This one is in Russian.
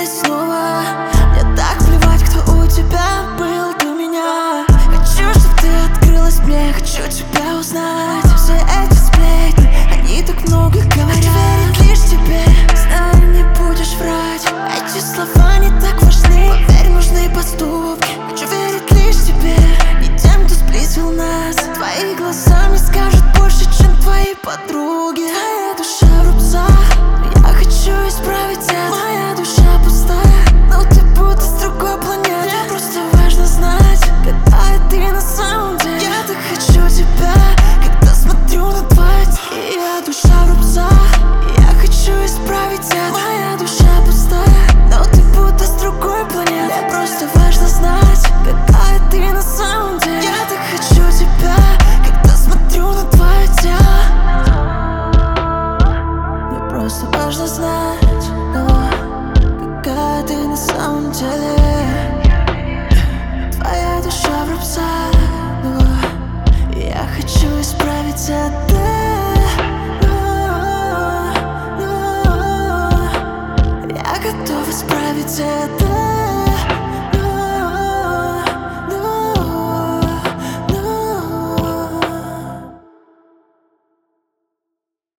здесь снова. Мне так плевать, кто у тебя был до меня. Хочу, чтоб ты открылась мне, хочу тебя узнать. Все эти сплетни, они так много говорят. Хочу верить лишь тебе, знаю, не будешь врать. Эти слова не так важны, поверь, нужны поступки. Хочу верить лишь тебе, не тем, кто сблизил нас. Твои глаза мне скажут больше, чем твои подруги. Твоя душа в рубцах, я хочу исправить это. Моя душа пустая, но ты будто с другой планеты. Мне просто важно знать, какая ты на самом деле. Я так хочу тебя, когда смотрю на твои твоя душа в рубцах, я хочу исправить это. Моя душа пустая, но ты будто с другой планеты. Мне просто важно знать, какая ты на самом деле. Я так хочу тебя, когда смотрю на твое тело. Мне просто важно знать, какая ты на самом деле. Твоя душа в рубцах, я хочу исправить это. Я готов исправить это.